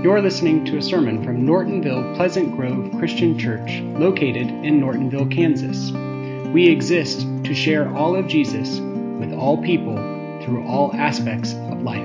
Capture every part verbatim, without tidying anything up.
You're listening to a sermon from Nortonville Pleasant Grove Christian Church, located in Nortonville, Kansas. We exist to share all of Jesus with all people through all aspects of life.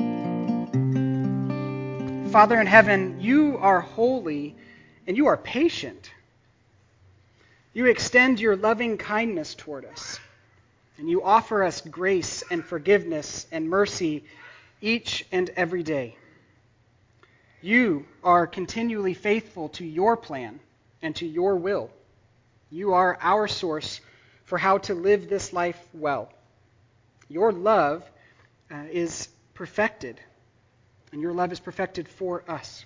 Father in heaven, you are holy and you are patient. You extend your loving kindness toward us, and you offer us grace and forgiveness and mercy each and every day. You are continually faithful to your plan and to your will. You are our source for how to live this life well. Your love uh, is perfected, and your love is perfected for us.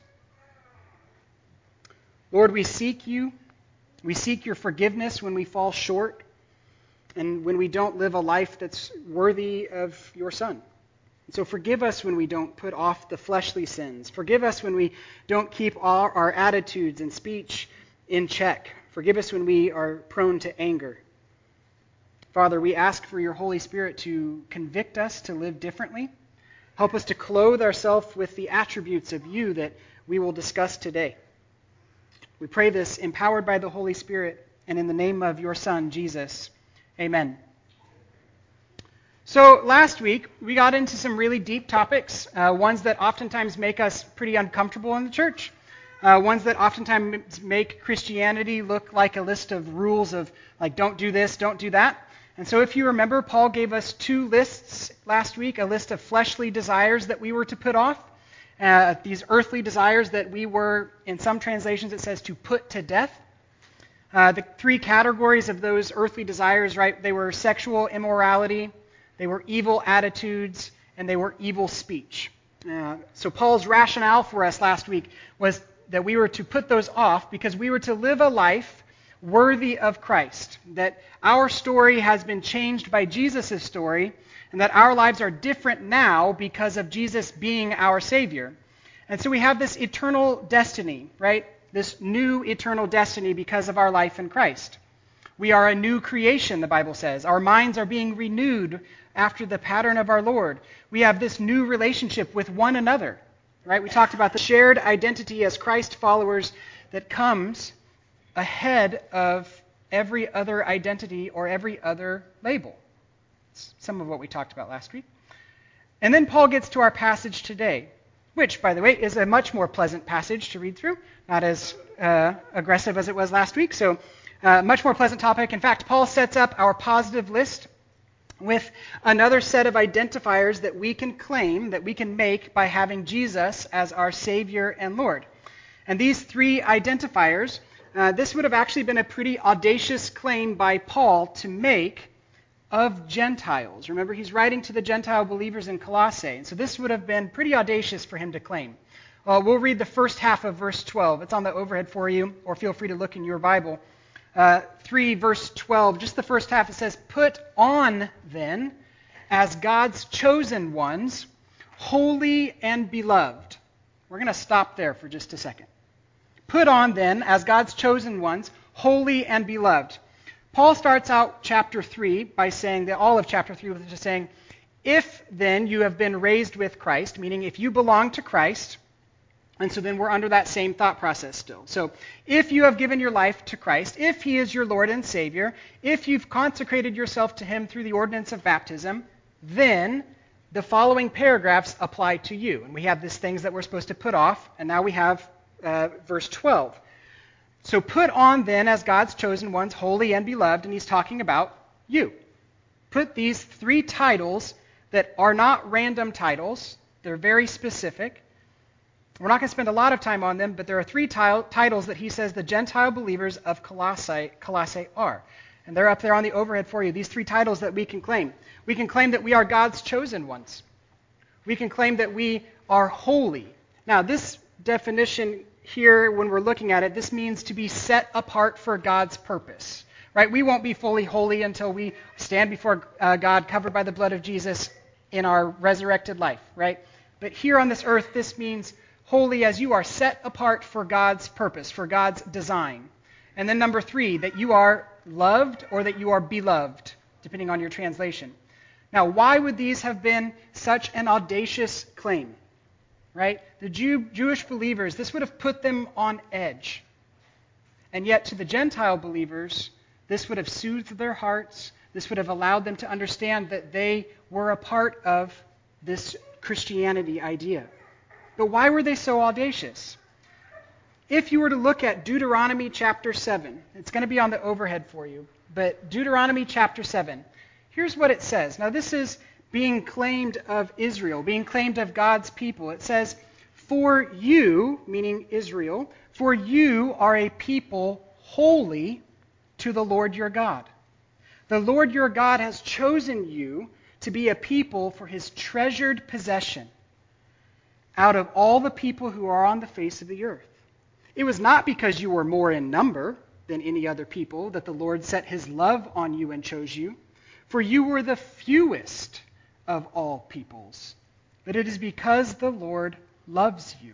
Lord, we seek you. We seek your forgiveness when we fall short and when we don't live a life that's worthy of your Son. And so forgive us when we don't put off the fleshly sins. Forgive us when we don't keep all our attitudes and speech in check. Forgive us when we are prone to anger. Father, we ask for your Holy Spirit to convict us to live differently. Help us to clothe ourselves with the attributes of you that we will discuss today. We pray this empowered by the Holy Spirit and in the name of your Son, Jesus. Amen. So last week, we got into some really deep topics, uh, ones that oftentimes make us pretty uncomfortable in the church, uh, ones that oftentimes make Christianity look like a list of rules of, like, don't do this, don't do that. And so if you remember, Paul gave us two lists last week, a list of fleshly desires that we were to put off, uh, these earthly desires that we were, in some translations it says, to put to death. Uh, the three categories of those earthly desires, right, they were sexual immorality, they were evil attitudes, and they were evil speech. Uh, so Paul's rationale for us last week was that we were to put those off because we were to live a life worthy of Christ, that our story has been changed by Jesus' story, and that our lives are different now because of Jesus being our Savior. And so we have this eternal destiny, right? This new eternal destiny because of our life in Christ. We are a new creation, the Bible says. Our minds are being renewed after the pattern of our Lord. We have this new relationship with one another, right? We talked about the shared identity as Christ followers that comes ahead of every other identity or every other label. It's some of what we talked about last week. And then Paul gets to our passage today, which, by the way, is a much more pleasant passage to read through, not as uh, aggressive as it was last week. So Uh, much more pleasant topic. In fact, Paul sets up our positive list with another set of identifiers that we can claim, that we can make by having Jesus as our Savior and Lord. And these three identifiers, uh, this would have actually been a pretty audacious claim by Paul to make of Gentiles. Remember, he's writing to the Gentile believers in Colossae. And so this would have been pretty audacious for him to claim. Well, we'll read the first half of verse twelve. It's on the overhead for you, or feel free to look in your Bible. Uh, three, verse twelve, just the first half, it says, "Put on, then, as God's chosen ones, holy and beloved." We're going to stop there for just a second. Put on, then, as God's chosen ones, holy and beloved. Paul starts out chapter three by saying, that all of chapter three with just saying, if, then, you have been raised with Christ, meaning if you belong to Christ. And so then we're under that same thought process still. So if you have given your life to Christ, if he is your Lord and Savior, if you've consecrated yourself to him through the ordinance of baptism, then the following paragraphs apply to you. And we have these things that we're supposed to put off, and now we have uh, verse twelve. So put on then as God's chosen ones, holy and beloved, and he's talking about you. Put these three titles that are not random titles, they're very specific. We're not going to spend a lot of time on them, but there are three t- titles that he says the Gentile believers of Colossae, Colossae are. And they're up there on the overhead for you. These three titles that we can claim. We can claim that we are God's chosen ones. We can claim that we are holy. Now, this definition here, when we're looking at it, this means to be set apart for God's purpose. Right? We won't be fully holy until we stand before uh, God covered by the blood of Jesus in our resurrected life. Right? But here on this earth, this means holy as you are set apart for God's purpose, for God's design. And then number three, that you are loved or that you are beloved, depending on your translation. Now, why would these have been such an audacious claim? right? The Jew, Jewish believers, this would have put them on edge. And yet to the Gentile believers, this would have soothed their hearts. This would have allowed them to understand that they were a part of this Christianity idea. But why were they so audacious? If you were to look at Deuteronomy chapter seven, it's going to be on the overhead for you, but Deuteronomy chapter seven, here's what it says. Now this is being claimed of Israel, being claimed of God's people. It says, "For you," meaning Israel, "for you are a people holy to the Lord your God. The Lord your God has chosen you to be a people for his treasured possession out of all the people who are on the face of the earth. It was not because you were more in number than any other people that the Lord set his love on you and chose you, for you were the fewest of all peoples, but it is because the Lord loves you."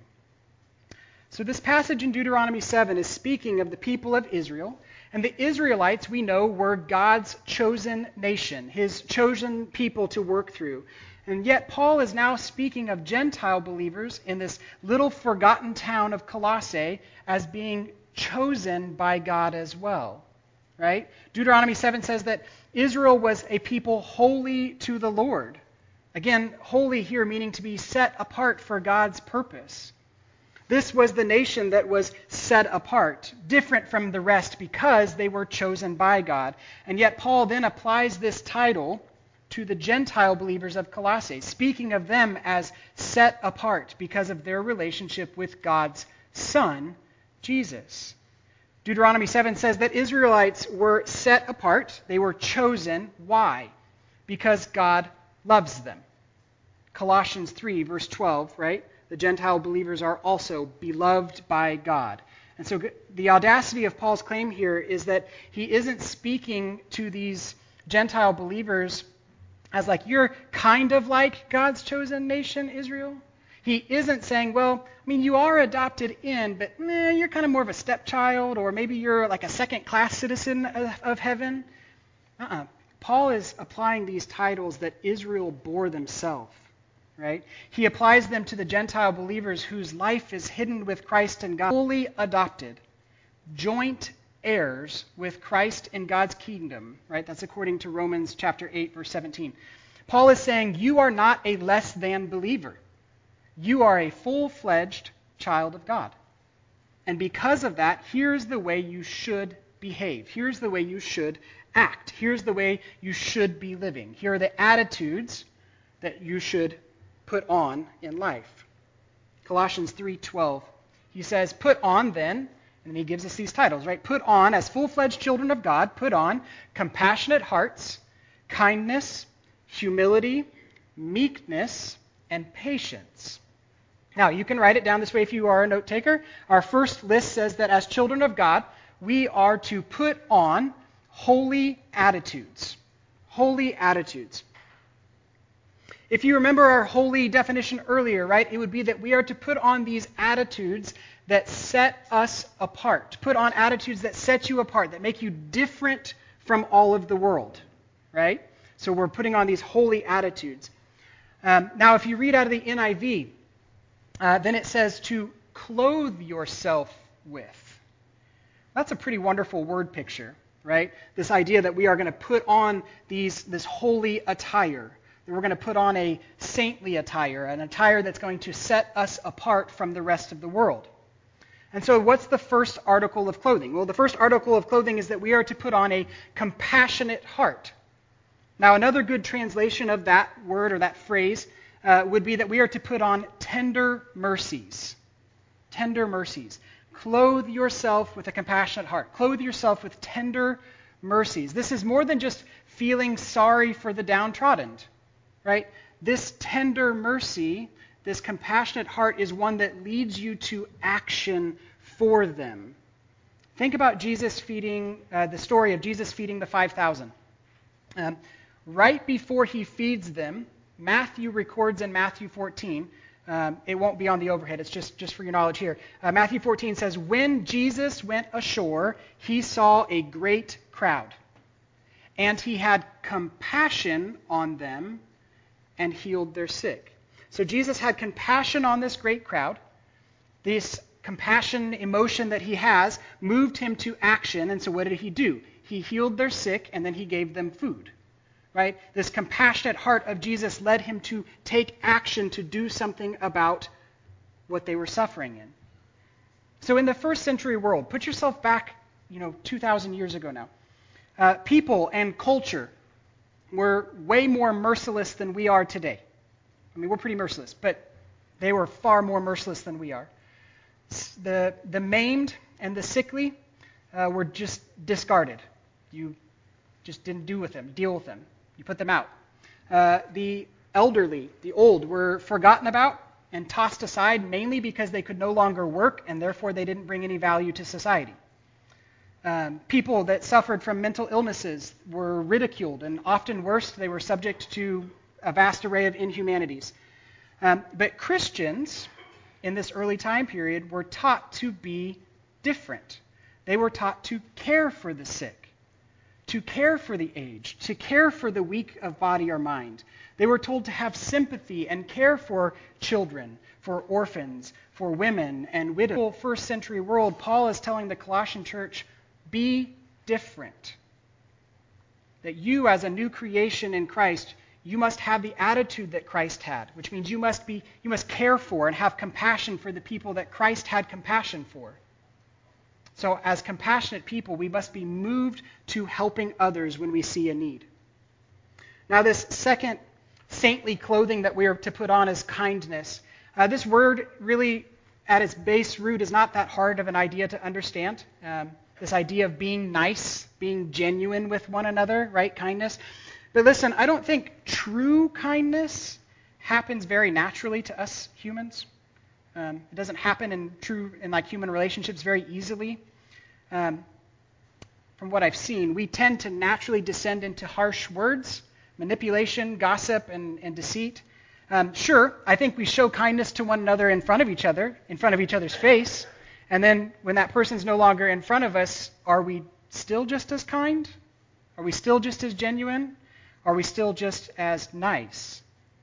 So this passage in Deuteronomy seven is speaking of the people of Israel, and the Israelites, we know, were God's chosen nation, his chosen people to work through. And yet Paul is now speaking of Gentile believers in this little forgotten town of Colossae as being chosen by God as well, right? Deuteronomy seven says that Israel was a people holy to the Lord. Again, holy here meaning to be set apart for God's purpose. This was the nation that was set apart, different from the rest because they were chosen by God. And yet Paul then applies this title to the Gentile believers of Colossae, speaking of them as set apart because of their relationship with God's Son, Jesus. Deuteronomy seven says that Israelites were set apart. They were chosen. Why? Because God loves them. Colossians three, verse twelve, right? The Gentile believers are also beloved by God. And so the audacity of Paul's claim here is that he isn't speaking to these Gentile believers as like, you're kind of like God's chosen nation, Israel. He isn't saying, well, I mean, you are adopted in, but meh, you're kind of more of a stepchild, or maybe you're like a second-class citizen of, of heaven. Uh-uh. Paul is applying these titles that Israel bore themselves, right? He applies them to the Gentile believers whose life is hidden with Christ in God, fully adopted, joint heirs with Christ in God's kingdom, right? That's according to Romans chapter eight, verse seventeen. Paul is saying you are not a less than believer. You are a full-fledged child of God. And because of that, here's the way you should behave. Here's the way you should act. Here's the way you should be living. Here are the attitudes that you should put on in life. Colossians three twelve. He says, "Put on then," and he gives us these titles, right? "Put on, as full-fledged children of God, put on compassionate hearts, kindness, humility, meekness, and patience." Now, you can write it down this way if you are a note taker. Our first list says that as children of God, we are to put on holy attitudes. Holy attitudes. If you remember our holy definition earlier, right, it would be that we are to put on these attitudes that set us apart. Put on attitudes that set you apart, that make you different from all of the world, right? So we're putting on these holy attitudes. Um, now, if you read out of the N I V, uh, then it says to clothe yourself with. That's a pretty wonderful word picture, right? This idea that we are going to put on these this holy attire, that we're going to put on a saintly attire, an attire that's going to set us apart from the rest of the world. And so what's the first article of clothing? Well, the first article of clothing is that we are to put on a compassionate heart. Now, another good translation of that word or that phrase uh, would be that we are to put on tender mercies. Tender mercies. Clothe yourself with a compassionate heart. Clothe yourself with tender mercies. This is more than just feeling sorry for the downtrodden, right? This tender mercy, this compassionate heart, is one that leads you to action for them. Think about Jesus feeding, uh, the story of Jesus feeding the five thousand. Um, right before he feeds them, Matthew records in Matthew fourteen, um, it won't be on the overhead, it's just, just for your knowledge here. Uh, Matthew fourteen says, "When Jesus went ashore, he saw a great crowd, and he had compassion on them and healed their sick." So Jesus had compassion on this great crowd. This compassion emotion that he has moved him to action. And so what did he do? He healed their sick, and then he gave them food. Right? This compassionate heart of Jesus led him to take action to do something about what they were suffering in. So in the first century world, put yourself back, you know, two thousand years ago now. Uh, people and culture were way more merciless than we are today. I mean, we're pretty merciless, but they were far more merciless than we are. The, the maimed and the sickly uh, were just discarded. You just didn't do with them, deal with them. You put them out. Uh, the elderly, the old, were forgotten about and tossed aside mainly because they could no longer work and therefore they didn't bring any value to society. Um, people that suffered from mental illnesses were ridiculed, and often worse, they were subject to a vast array of inhumanities. Um, but Christians in this early time period were taught to be different. They were taught to care for the sick, to care for the aged, to care for the weak of body or mind. They were told to have sympathy and care for children, for orphans, for women and widows. In the first century world, Paul is telling the Colossian church, be different. That you, as a new creation in Christ, you must have the attitude that Christ had, which means you must be, you must care for and have compassion for the people that Christ had compassion for. So as compassionate people, we must be moved to helping others when we see a need. Now this second saintly clothing that we are to put on is kindness. Uh, this word really, at its base root, is not that hard of an idea to understand. Um, this idea of being nice, being genuine with one another, right? Kindness. But listen, I don't think true kindness happens very naturally to us humans. Um, it doesn't happen in true in like human relationships very easily. Um, from what I've seen, we tend to naturally descend into harsh words, manipulation, gossip, and, and deceit. Um, sure, I think we show kindness to one another in front of each other, in front of each other's face. And then when that person's no longer in front of us, are we still just as kind? Are we still just as genuine? Are we still just as nice?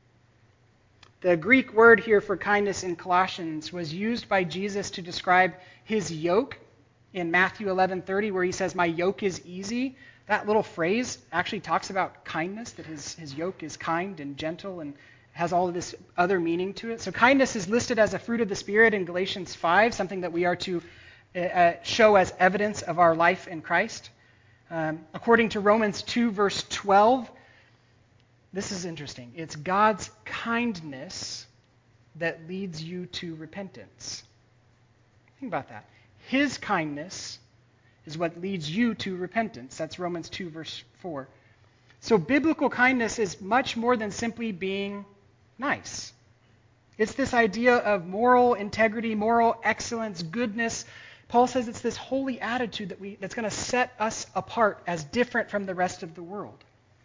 The Greek word here for kindness in Colossians was used by Jesus to describe his yoke in Matthew eleven thirty, where he says, my yoke is easy. That little phrase actually talks about kindness, that his, his yoke is kind and gentle and has all of this other meaning to it. So kindness is listed as a fruit of the Spirit in Galatians five, something that we are to uh, show as evidence of our life in Christ. Um, according to Romans two, verse twelve, this is interesting. It's God's kindness that leads you to repentance. Think about that. His kindness is what leads you to repentance. That's Romans two, verse four. So biblical kindness is much more than simply being nice. It's this idea of moral integrity, moral excellence, goodness. Paul says it's this holy attitude that we that's going to set us apart as different from the rest of the world.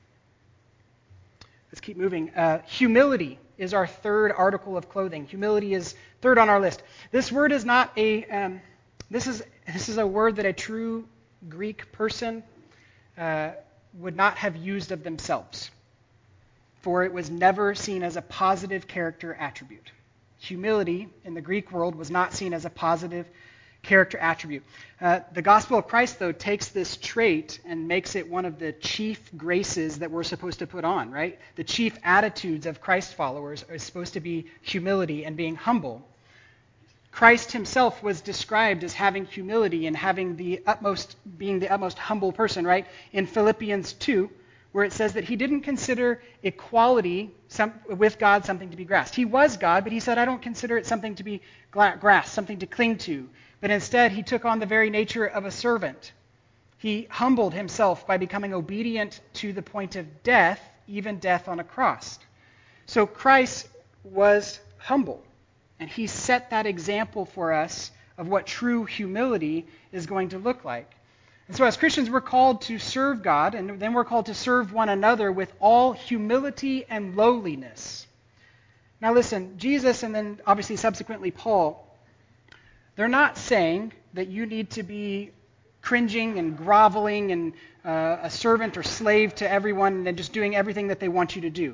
Let's keep moving. Uh, humility is our third article of clothing. Humility is third on our list. This word is not a um, this is this is a word that a true Greek person uh, would not have used of themselves, for it was never seen as a positive character attribute. Humility in the Greek world was not seen as a positive character attribute. Uh, the gospel of Christ, though, takes this trait and makes it one of the chief graces that we're supposed to put on, right? The chief attitudes of Christ followers are supposed to be humility and being humble. Christ himself was described as having humility and having the utmost, being the utmost humble person, right? In Philippians two, where it says that he didn't consider equality some, with God something to be grasped. He was God, but he said, I don't consider it something to be grasped, something to cling to. But instead, he took on the very nature of a servant. He humbled himself by becoming obedient to the point of death, even death on a cross. So Christ was humble, and he set that example for us of what true humility is going to look like. And so as Christians, we're called to serve God, and then we're called to serve one another with all humility and lowliness. Now listen, Jesus and then obviously subsequently Paul, they're not saying that you need to be cringing and groveling and uh, a servant or slave to everyone and just doing everything that they want you to do.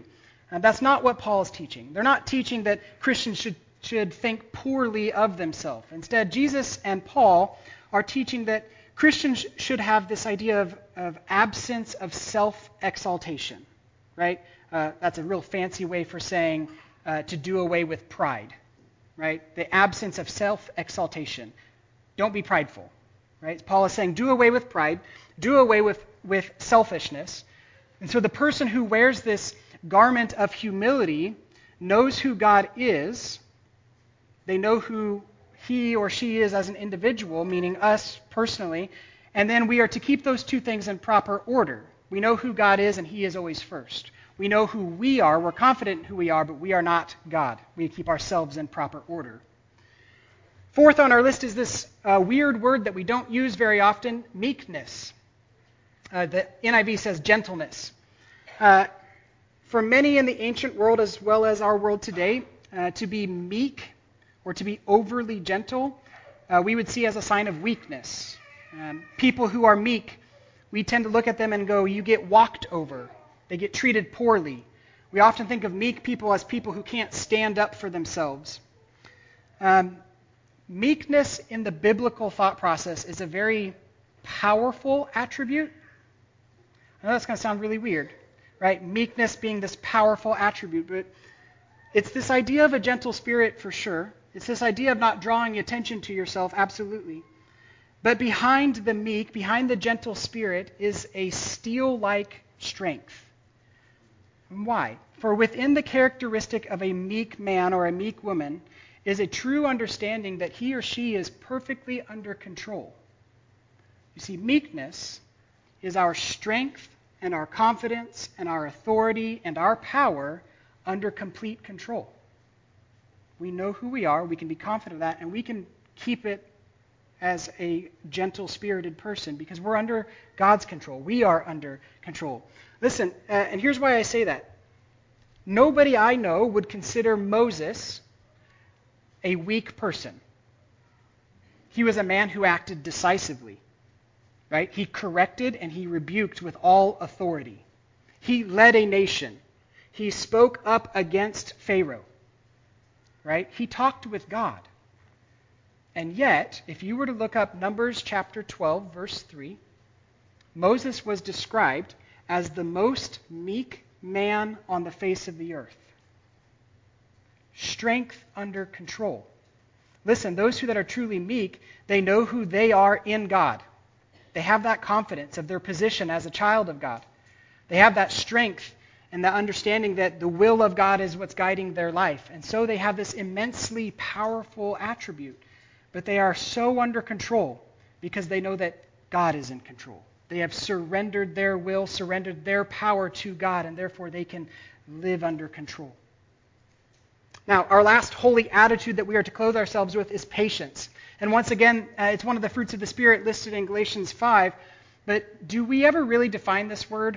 Uh, that's not what Paul is teaching. They're not teaching that Christians should, should think poorly of themselves. Instead, Jesus and Paul are teaching that Christians should have this idea of, of absence of self-exaltation, right? Uh, that's a real fancy way for saying uh, to do away with pride, right? The absence of self-exaltation. Don't be prideful, right? Paul is saying do away with pride, do away with, with selfishness. And so the person who wears this garment of humility knows who God is. They know who he or she is as an individual, meaning us personally, and then we are to keep those two things in proper order. We know who God is, and he is always first. We know who we are, we're confident in who we are, but we are not God. We keep ourselves in proper order. Fourth on our list is this uh, weird word that we don't use very often, meekness. Uh, the N I V says gentleness. Uh, for many in the ancient world as well as our world today, uh, to be meek or to be overly gentle, uh, we would see as a sign of weakness. Um, people who are meek, we tend to look at them and go, you get walked over. They get treated poorly. We often think of meek people as people who can't stand up for themselves. Um, meekness in the biblical thought process is a very powerful attribute. I know that's going to sound really weird, right? Meekness being this powerful attribute, but it's this idea of a gentle spirit for sure. It's this idea of not drawing attention to yourself, absolutely. But behind the meek, behind the gentle spirit, is a steel-like strength. And why? For within the characteristic of a meek man or a meek woman is a true understanding that he or she is perfectly under control. You see, meekness is our strength and our confidence and our authority and our power under complete control. We know who we are, we can be confident of that, and we can keep it as a gentle-spirited person because we're under God's control. We are under control. Listen, uh, and here's why I say that. Nobody I know would consider Moses a weak person. He was a man who acted decisively, right? He corrected and he rebuked with all authority. He led a nation. He spoke up against Pharaoh, right? He talked with God. And yet, if you were to look up Numbers chapter twelve, verse three, Moses was described as the most meek man on the face of the earth. Strength under control. Listen, those who that are truly meek, they know who they are in God. They have that confidence of their position as a child of God. They have that strength and the understanding that the will of God is what's guiding their life. And so they have this immensely powerful attribute. But they are so under control because they know that God is in control. They have surrendered their will, surrendered their power to God, and therefore they can live under control. Now, our last holy attitude that we are to clothe ourselves with is patience. And once again, uh, it's one of the fruits of the Spirit listed in Galatians five. But do we ever really define this word?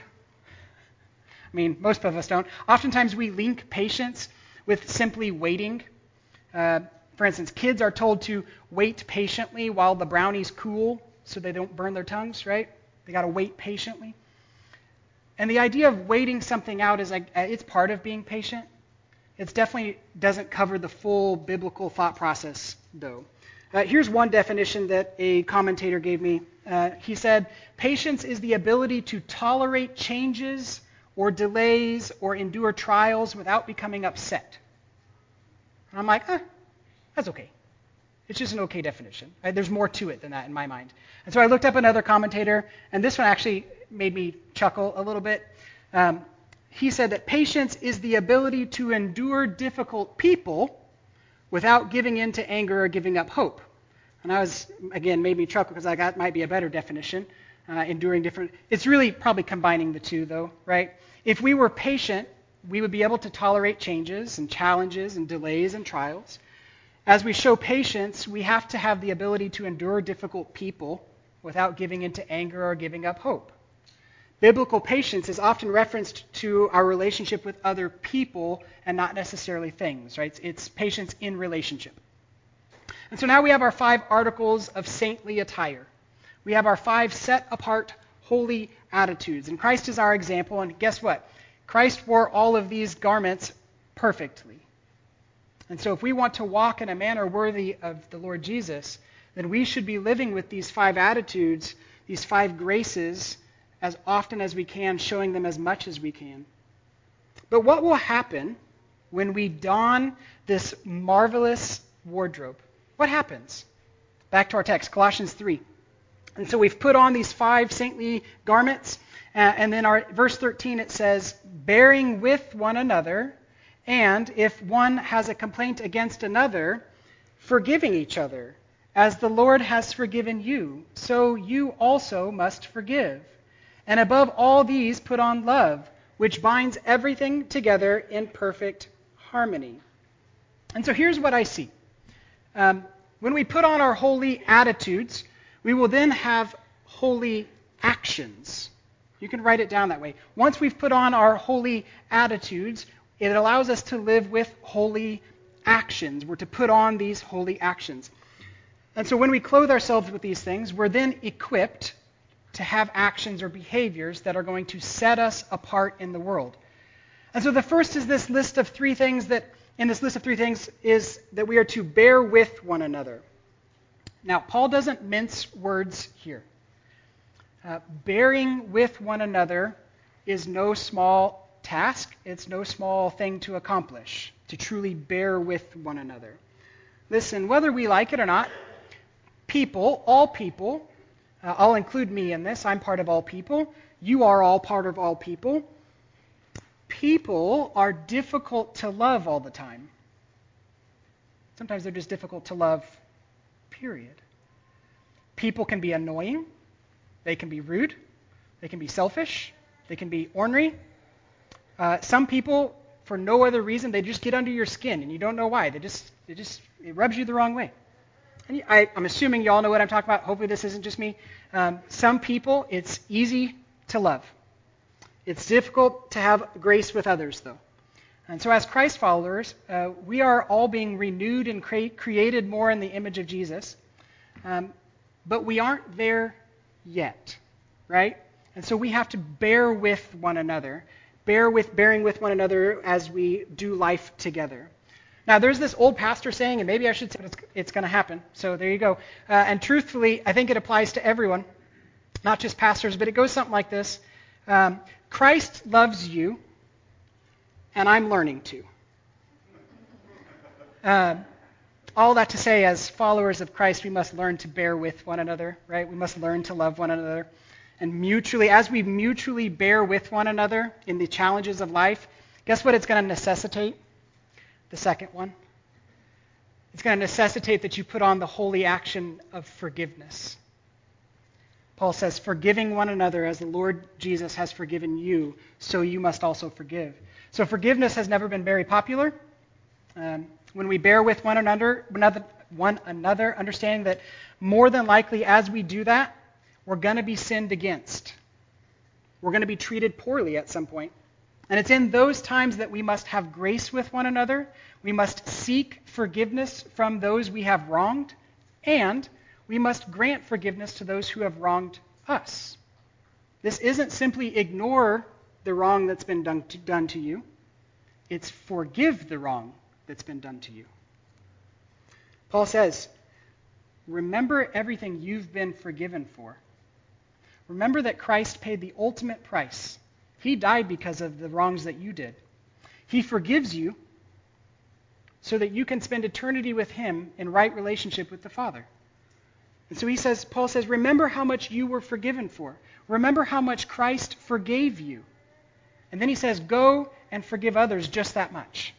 I mean, most of us don't. Oftentimes we link patience with simply waiting. Uh, for instance, kids are told to wait patiently while the brownies cool so they don't burn their tongues, right? They got to wait patiently. And the idea of waiting something out is like, it's part of being patient. It definitely doesn't cover the full biblical thought process, though. Uh, here's one definition that a commentator gave me. Uh, he said, patience is the ability to tolerate changes or delays or endure trials without becoming upset. And I'm like, eh, that's okay. It's just an okay definition. Right? There's more to it than that in my mind. And so I looked up another commentator, and this one actually made me chuckle a little bit. Um, he said that patience is the ability to endure difficult people without giving in to anger or giving up hope. And I was, again, made me chuckle because I got might be a better definition, uh, enduring different. It's really probably combining the two, though, right? If we were patient, we would be able to tolerate changes and challenges and delays and trials. As we show patience, we have to have the ability to endure difficult people without giving into anger or giving up hope. Biblical patience is often referenced to our relationship with other people and not necessarily things, right? It's patience in relationship. And so now we have our five articles of saintly attire. We have our five set-apart holy attitudes. And Christ is our example, and guess what? Christ wore all of these garments perfectly. And so if we want to walk in a manner worthy of the Lord Jesus, then we should be living with these five attitudes, these five graces, as often as we can, showing them as much as we can. But what will happen when we don this marvelous wardrobe? What happens? Back to our text, Colossians three. And so we've put on these five saintly garments, uh, and then our verse thirteen, it says, bearing with one another, and if one has a complaint against another, forgiving each other. As the Lord has forgiven you, so you also must forgive. And above all these, put on love, which binds everything together in perfect harmony. And so here's what I see. Um, when we put on our holy attitudes, we will then have holy actions. You can write it down that way. Once we've put on our holy attitudes, it allows us to live with holy actions. We're to put on these holy actions. And so when we clothe ourselves with these things, we're then equipped to have actions or behaviors that are going to set us apart in the world. And so the first is this list of three things that, in this list of three things, is that we are to bear with one another. Now, Paul doesn't mince words here. Uh, bearing with one another is no small task. It's no small thing to accomplish, to truly bear with one another. Listen, whether we like it or not, people, all people, uh, I'll include me in this. I'm part of all people. You are all part of all people. People are difficult to love all the time. Sometimes they're just difficult to love, period. People can be annoying. They can be rude. They can be selfish. They can be ornery. Uh, some people, for no other reason, they just get under your skin, and you don't know why. They just, they just, it rubs you the wrong way. And I, I'm assuming you all know what I'm talking about. Hopefully this isn't just me. Um, some people, it's easy to love. It's difficult to have grace with others, though. And so as Christ followers, uh, we are all being renewed and cre- created more in the image of Jesus. Um, but we aren't there yet, right? And so we have to bear with one another, bear with, bearing with one another as we do life together. Now, there's this old pastor saying, and maybe I should say it's, it's going to happen. So there you go. Uh, and truthfully, I think it applies to everyone, not just pastors, but it goes something like this. Um, Christ loves you, and I'm learning to. Uh, all that to say, as followers of Christ, we must learn to bear with one another, right? We must learn to love one another. And mutually, as we mutually bear with one another in the challenges of life, guess what it's going to necessitate? The second one. It's going to necessitate that you put on the holy action of forgiveness. Paul says, forgiving one another as the Lord Jesus has forgiven you, so you must also forgive. So forgiveness has never been very popular. Um, when we bear with one another, one another, understanding that more than likely as we do that, we're going to be sinned against. We're going to be treated poorly at some point. And it's in those times that we must have grace with one another. We must seek forgiveness from those we have wronged, and we must grant forgiveness to those who have wronged us. This isn't simply ignore the wrong that's been done to, done to you. It's forgive the wrong that's been done to you. Paul says, remember everything you've been forgiven for. Remember that Christ paid the ultimate price. He died because of the wrongs that you did. He forgives you so that you can spend eternity with him in right relationship with the Father. And so he says, Paul says, remember how much you were forgiven for. Remember how much Christ forgave you. And then he says, go and forgive others just that much.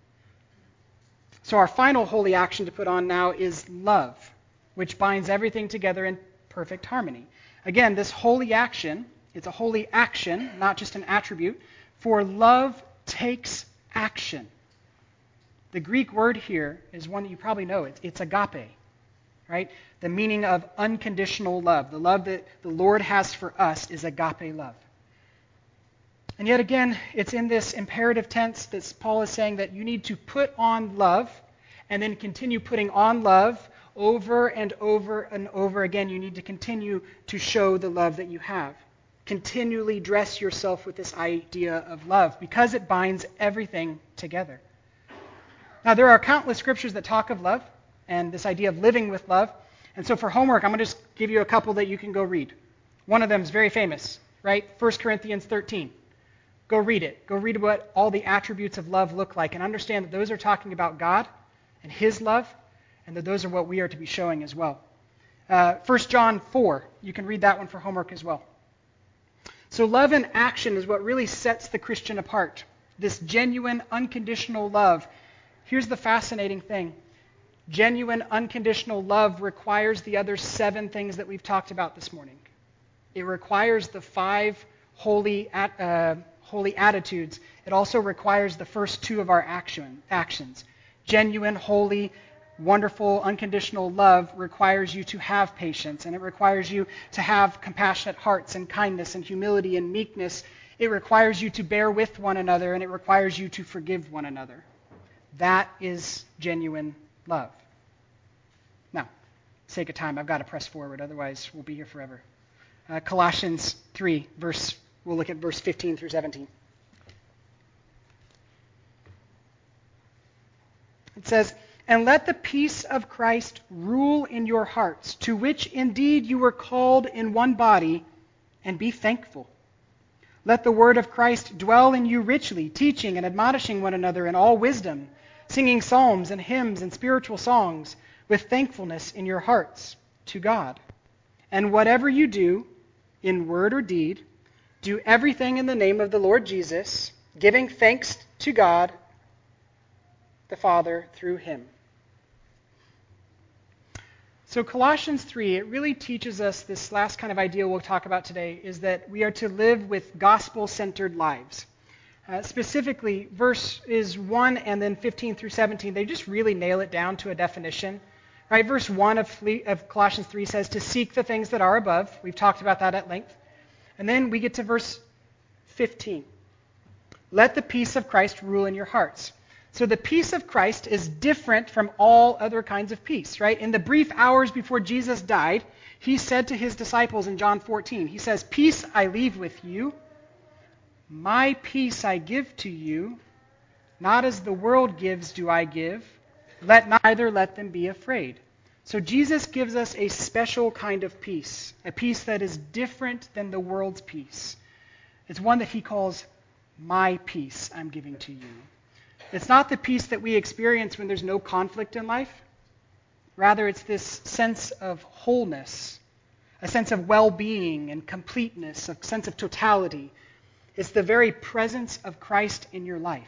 So our final holy action to put on now is love, which binds everything together in perfect harmony. Again, this holy action, it's a holy action, not just an attribute, for love takes action. The Greek word here is one that you probably know. It's, it's agape, right? The meaning of unconditional love. The love that the Lord has for us is agape love. And yet again, it's in this imperative tense that Paul is saying that you need to put on love and then continue putting on love over and over and over again. You need to continue to show the love that you have. Continually dress yourself with this idea of love because it binds everything together. Now, there are countless scriptures that talk of love and this idea of living with love. And so for homework, I'm going to just give you a couple that you can go read. One of them is very famous, right? First Corinthians thirteen. Go read it. Go read what all the attributes of love look like and understand that those are talking about God and his love, and that those are what we are to be showing as well. Uh, First John four, you can read that one for homework as well. So love in action is what really sets the Christian apart. This genuine, unconditional love. Here's the fascinating thing. Genuine, unconditional love requires the other seven things that we've talked about this morning. It requires the five holy uh, holy attitudes. It also requires the first two of our action, actions. Genuine, holy, wonderful, unconditional love requires you to have patience, and it requires you to have compassionate hearts and kindness and humility and meekness. It requires you to bear with one another, and it requires you to forgive one another. That is genuine love. Now, sake of time, I've got to press forward, otherwise we'll be here forever. Uh, Colossians three, verse, we'll look at verse fifteen through seventeen. It says, "And let the peace of Christ rule in your hearts, to which indeed you were called in one body, and be thankful. Let the word of Christ dwell in you richly, teaching and admonishing one another in all wisdom, singing psalms and hymns and spiritual songs, with thankfulness in your hearts to God. And whatever you do, in word or deed, do everything in the name of the Lord Jesus, giving thanks to God the Father through him." So Colossians three, it really teaches us this last kind of idea we'll talk about today, is that we are to live with gospel-centered lives. Uh, specifically, verses one and then fifteen through seventeen, they just really nail it down to a definition. Right? Verse one of, of Colossians three says to seek the things that are above. We've talked about that at length. And then we get to verse fifteen. Let the peace of Christ rule in your hearts. So the peace of Christ is different from all other kinds of peace, right? In the brief hours before Jesus died, he said to his disciples in John fourteen, he says, "Peace I leave with you, my peace I give to you, not as the world gives do I give. Let neither let them be afraid." So Jesus gives us a special kind of peace, a peace that is different than the world's peace. It's one that he calls my peace I'm giving to you. It's not the peace that we experience when there's no conflict in life. Rather, it's this sense of wholeness, a sense of well-being and completeness, a sense of totality. It's the very presence of Christ in your life.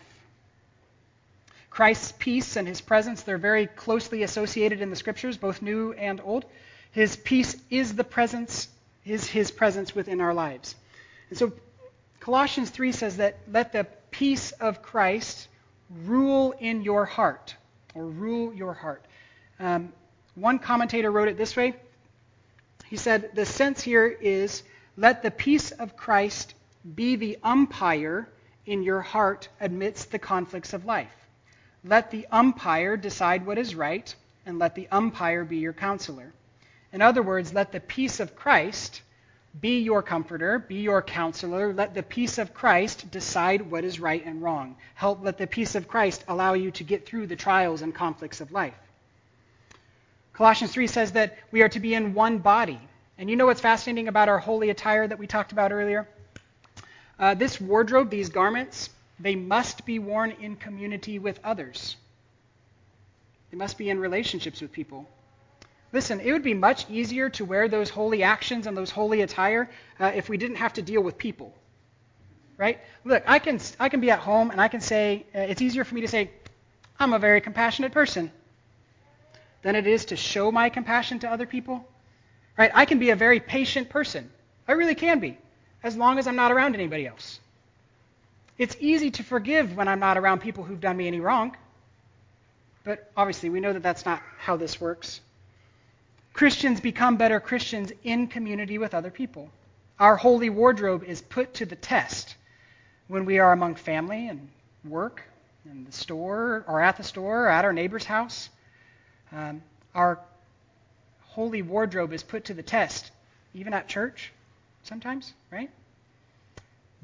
Christ's peace and his presence, they're very closely associated in the scriptures, both new and old. His peace is the presence, is his presence within our lives. And so Colossians three says that let the peace of Christ rule in your heart, or rule your heart. Um, one commentator wrote it this way. He said, the sense here is, let the peace of Christ be the umpire in your heart amidst the conflicts of life. Let the umpire decide what is right, and let the umpire be your counselor. In other words, let the peace of Christ be your comforter, be your counselor. Let the peace of Christ decide what is right and wrong. Help let the peace of Christ allow you to get through the trials and conflicts of life. Colossians three says that we are to be in one body. And you know what's fascinating about our holy attire that we talked about earlier? Uh, this wardrobe, these garments, they must be worn in community with others. They must be in relationships with people. Listen, it would be much easier to wear those holy actions and those holy attire uh, if we didn't have to deal with people. Right? Look, I can I can be at home and I can say, uh, it's easier for me to say, I'm a very compassionate person, than it is to show my compassion to other people. Right? I can be a very patient person. I really can be, as long as I'm not around anybody else. It's easy to forgive when I'm not around people who've done me any wrong. But obviously, we know that that's not how this works. Christians become better Christians in community with other people. Our holy wardrobe is put to the test when we are among family and work, in the store, or at the store, or at our neighbor's house. Um, our holy wardrobe is put to the test, even at church sometimes, right?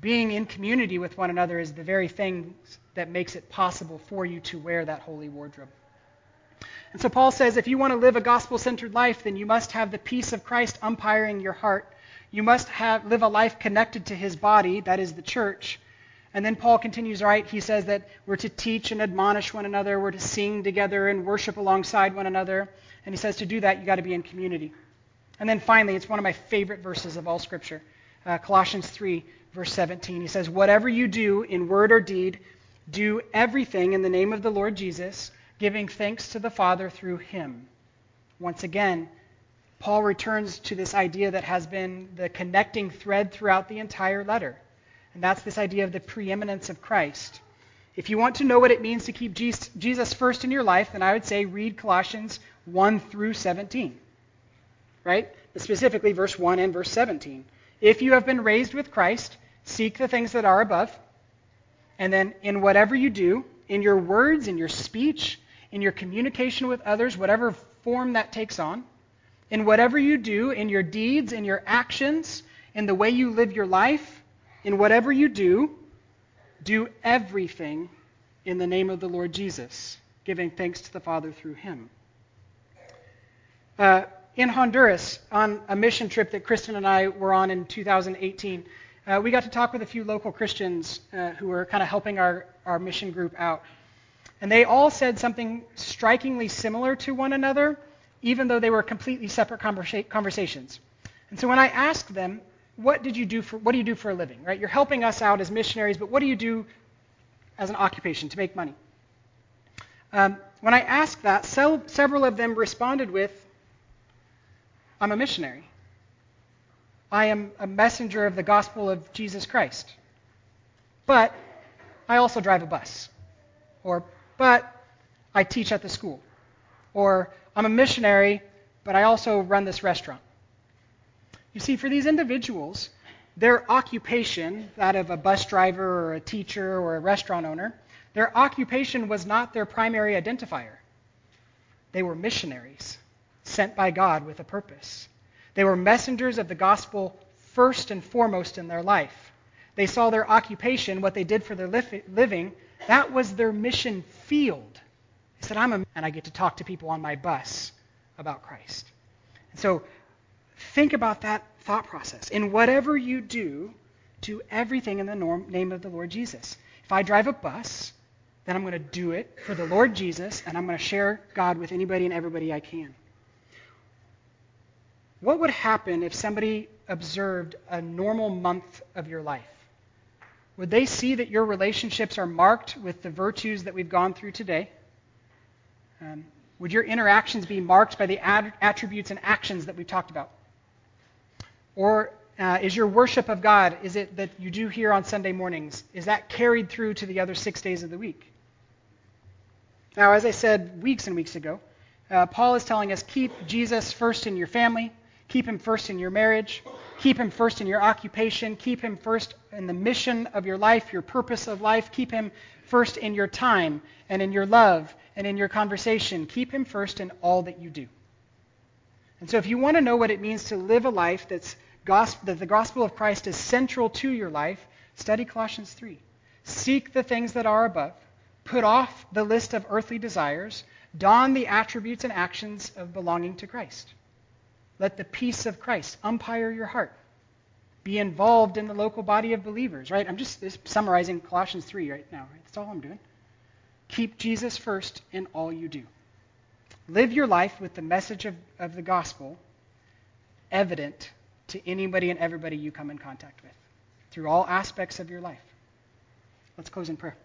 being in community with one another is the very thing that makes it possible for you to wear that holy wardrobe. And so Paul says, if you want to live a gospel-centered life, then you must have the peace of Christ umpiring your heart. You must have live a life connected to his body, that is the church. And then Paul continues, right? He says that we're to teach and admonish one another, we're to sing together and worship alongside one another. And he says to do that, you got to be in community. And then finally, it's one of my favorite verses of all Scripture, uh, Colossians three, verse seventeen. He says, whatever you do in word or deed, do everything in the name of the Lord Jesus, giving thanks to the Father through him. Once again, Paul returns to this idea that has been the connecting thread throughout the entire letter. And that's this idea of the preeminence of Christ. If you want to know what it means to keep Jesus first in your life, then I would say read Colossians one through seventeen. Right? But specifically verse one and verse seventeen. If you have been raised with Christ, seek the things that are above. And then in whatever you do, in your words, in your speech, in your communication with others, whatever form that takes on, in whatever you do, in your deeds, in your actions, in the way you live your life, in whatever you do, do everything in the name of the Lord Jesus, giving thanks to the Father through him. Uh, in Honduras, on a mission trip that Kristen and I were on in two thousand eighteen, uh, we got to talk with a few local Christians uh, who were kind of helping our, our mission group out. And they all said something strikingly similar to one another, even though they were completely separate conversa- conversations. And so when I asked them, what did you do for what do you do for a living? Right? You're helping us out as missionaries, but what do you do as an occupation to make money? Um, when I asked that, se- several of them responded with, I'm a missionary. I am a messenger of the gospel of Jesus Christ. But I also drive a bus. Or, but I teach at the school. Or, I'm a missionary, but I also run this restaurant. You see, for these individuals, their occupation, that of a bus driver or a teacher or a restaurant owner, their occupation was not their primary identifier. They were missionaries, sent by God with a purpose. They were messengers of the gospel first and foremost in their life. They saw their occupation, what they did for their li- living, that was their mission field. They said, I'm a and I get to talk to people on my bus about Christ. And so think about that thought process. In whatever you do, do everything in the norm, name of the Lord Jesus. If I drive a bus, then I'm going to do it for the Lord Jesus, and I'm going to share God with anybody and everybody I can. What would happen if somebody observed a normal month of your life? Would they see that your relationships are marked with the virtues that we've gone through today? Um, would your interactions be marked by the ad- attributes and actions that we've talked about? Or uh, is your worship of God, is it that you do here on Sunday mornings, is that carried through to the other six days of the week? Now, as I said weeks and weeks ago, uh, Paul is telling us keep Jesus first in your family, keep him first in your marriage, keep him first in your occupation, keep him first in the mission of your life, your purpose of life, keep him first in your time and in your love and in your conversation. Keep him first in all that you do. And so if you want to know what it means to live a life that's gospel, that the gospel of Christ is central to your life, study Colossians three. Seek the things that are above. Put off the list of earthly desires. Don the attributes and actions of belonging to Christ. Let the peace of Christ umpire your heart. Be involved in the local body of believers, right? I'm just summarizing Colossians three right now. Right? That's all I'm doing. Keep Jesus first in all you do. Live your life with the message of, of the gospel evident to anybody and everybody you come in contact with through all aspects of your life. Let's close in prayer.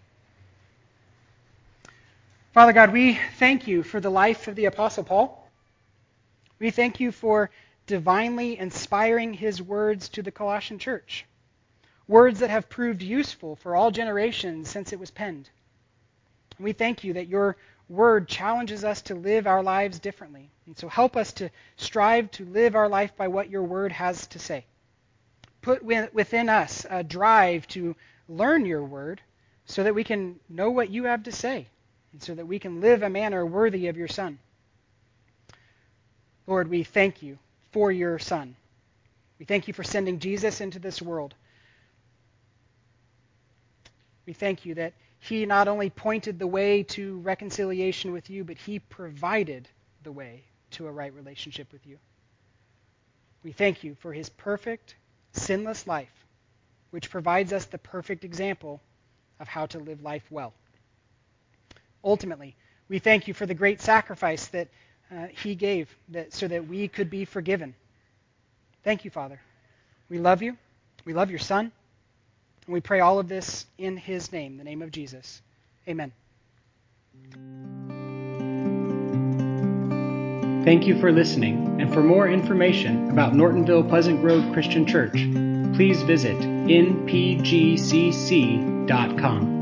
Father God, we thank you for the life of the Apostle Paul. We thank you for divinely inspiring his words to the Colossian church, words that have proved useful for all generations since it was penned. We thank you that your word challenges us to live our lives differently. And so help us to strive to live our life by what your word has to say. Put within us a drive to learn your word so that we can know what you have to say and so that we can live a manner worthy of your Son. Lord, we thank you for your Son. We thank you for sending Jesus into this world We thank you that he not only pointed the way to reconciliation with you, but he provided the way to a right relationship with you. We thank you for his perfect, sinless life, which provides us the perfect example of how to live life well. Ultimately, we thank you for the great sacrifice that uh, he gave that, so that we could be forgiven. Thank you, Father. We love you. We love your Son. And we pray all of this in his name, the name of Jesus. Amen. Thank you for listening, and for more information about Nortonville Pleasant Grove Christian Church, please visit n p g c c dot com.